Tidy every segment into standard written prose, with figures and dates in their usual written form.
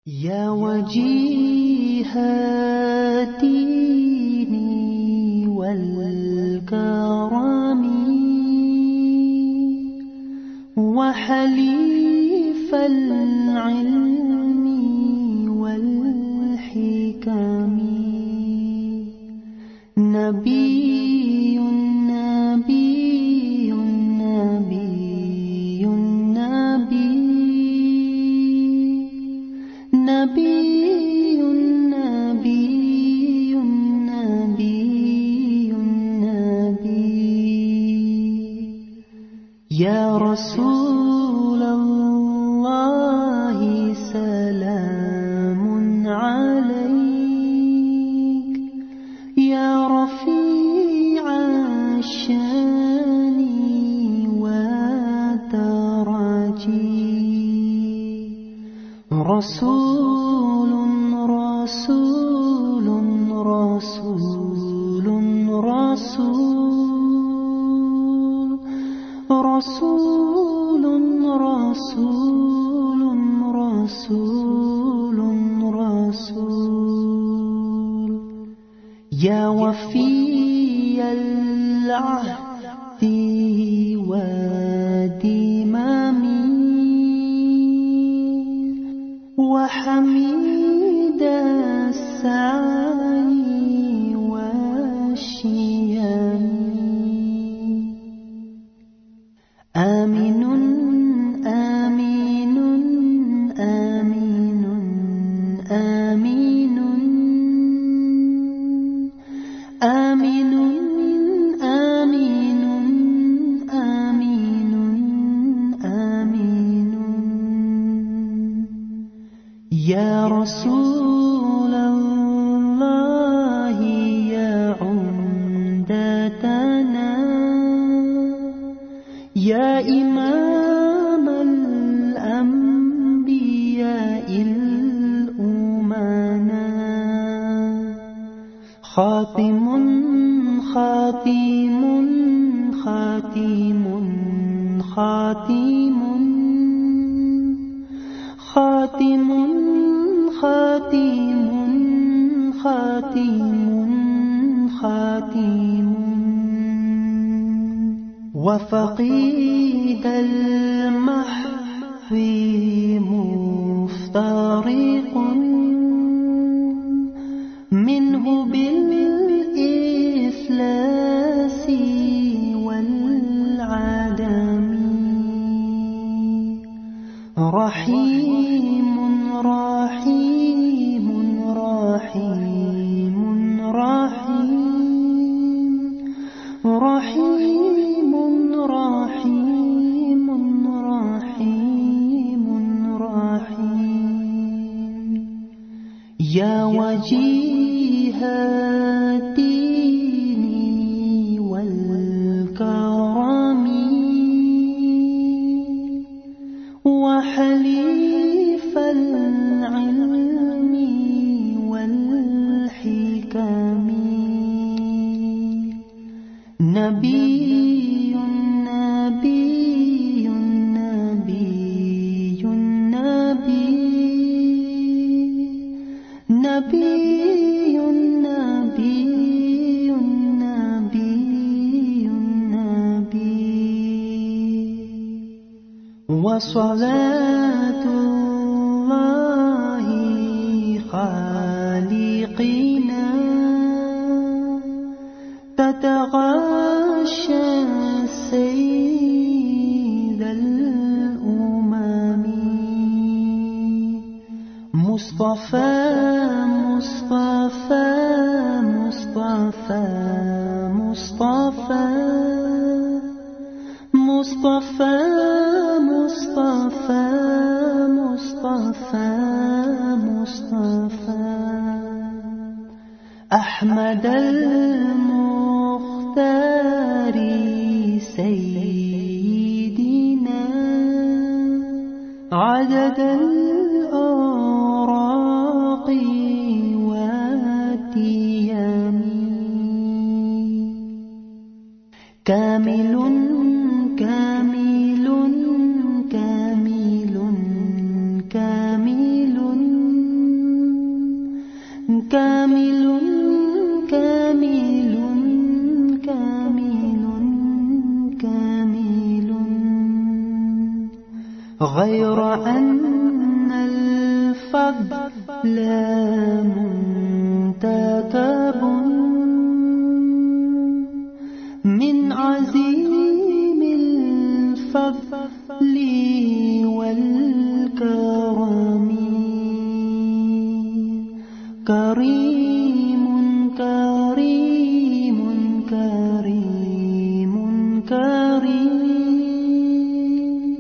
يا وجيه الدين والكرم وحليف العلم والحكم نبي نبي نبي نبي نبي نبي نبي نبي يا رسول الله سلام عليك يا رفيع الشان والدرج رسول رسول رسول رسول رسول رسول رسول رسول يا وفي العهد والدمام وحميد السعي والشيام آمن آمين آمين آمين آمين آمين آمين آمين يا رسول الله يا عمدتنا يا إمام الأنبياء الأمنا خاتم خاتم خاتم خاتم خاتم خاتم خاتم خاتم وفقيد المحو مفترق منه بالإفلاس والعدم رحيم رحيم رحيم رحيم رحيم رحيم رحيم رحيم يا وجيه الدين والكرم وحليف العلم والحكم نبي نبي نبي نبي نبي نبي نبي نبي وصلاة الله خالقنا تتغاشى سيد الأمم مصطفى مصطفى مصطفى مصطفى مصطفى مصطفى مصطفى مصطفى أحمد المختار سيدنا عدد الأوراق والتيام كامل كامل كامل كامل كامل كامل كامل كامل غير أن الفضل منتكب من عزيم الفضل والكرم كريم كريم كريم كريم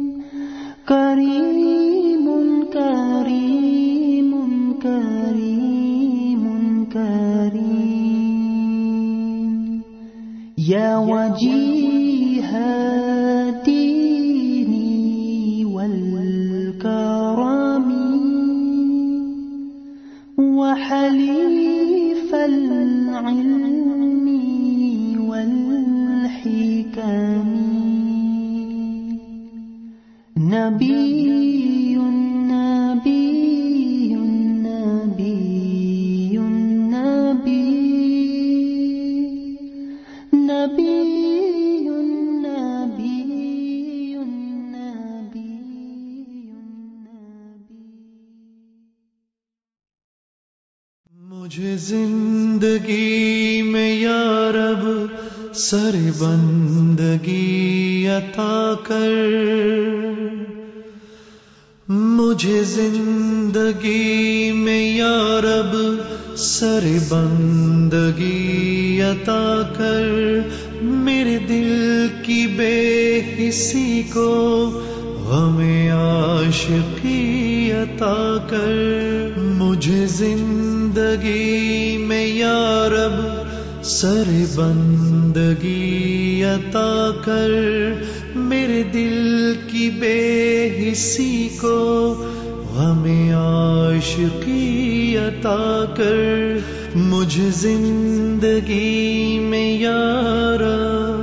كريم كريم كريم كريم يا وجيه الدين والكرم وحليف العلم والحكم نبي نبي نبي نبي نبي مجھے زندگی میں یا رب سر بندگی عطا کر، مجھے زندگی میں یا رب سر بندگی عطا کر، میرے دل کی بے حسی کو غم عاشقی عطا کر، مجھے زندگی میں یا رب سر بندگی عطا کر، میرے دل کی بے حسی کو غم عاشقی عطا کر، مجھے زندگی میں یا رب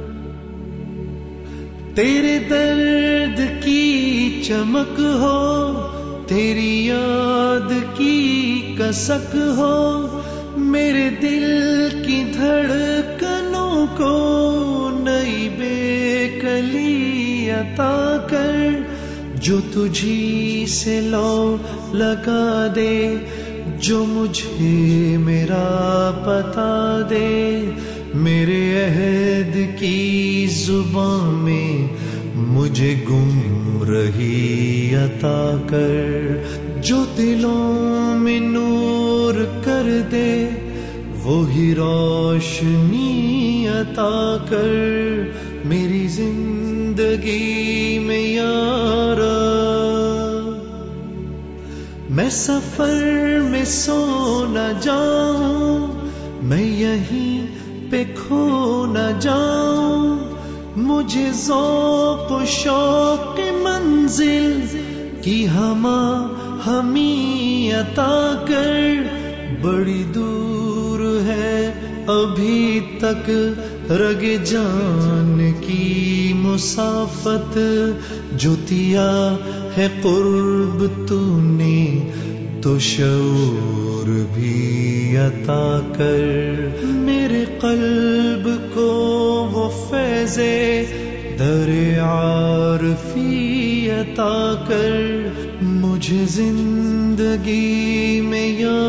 تیرے درد کی چمک ہو، تیری یاد کی کسک ہو، میرے دل کی دھڑکنوں کو نئی بے کلی عطا کر، جو تجھی سے لو لگا دے، جو مجھے میرا بتا دے، میرے عہد کی زبان میں مجھے گمراہی عطا کر، جو دلوں میں نور کر دے وہی روشنی عطا کر، میری زندگی میں یا رب میں سفر میں سو نہ جاؤں، میں یہیں پہ کھو نہ جاؤں، مجھے ذوق و شوق منزل کی ہمیں عطا کر، بڑی دور ہے ابھی تک رگ جان کی مسافت، جو دیا ہے قرب تو نے تو شعور بھی عطا کر، میرے قلب کو وہ فیض در عارفی عطا کر، مجھے زندگی میں یا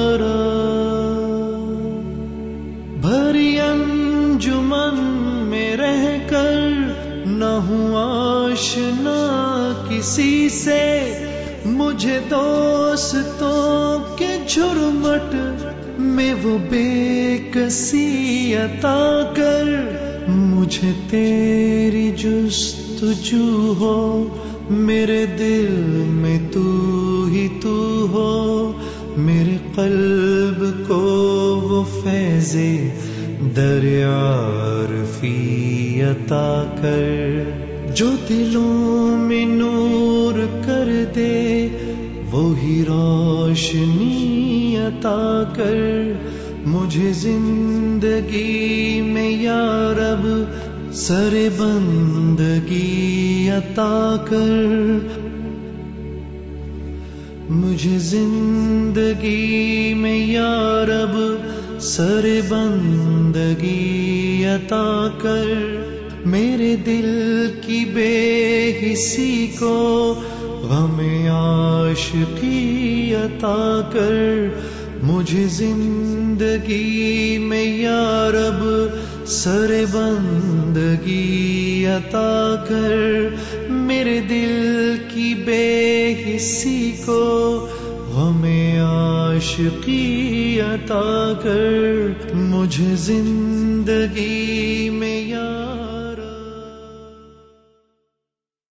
رب بھری انجمن میں رہ کر نہ ہوں آشنا کسی سے، مجھے دوستوں کے جھرمٹ میں وہ بے کسی عطا کر، مجھے تیری جستجو ہو، میرے دل میں تو ہی تو ہو، میرے قلب کو وہ فیض در عارفی عطا کر، جو دلوں میں نور کر دے وہی روشنی عطا کر، مجھے زندگی میں یا رب سر بندگی عطا کر، مجھے زندگی میں یا رب سر بندگی عطا کر، میرے دل کی بے حسی کو غم عاشقی عطا کر، مجھے زندگی میں یا رب سر بندگی عطا کر، میرے دل کی بے حسی کو غم عاشقی عطا کر، مجھے زندگی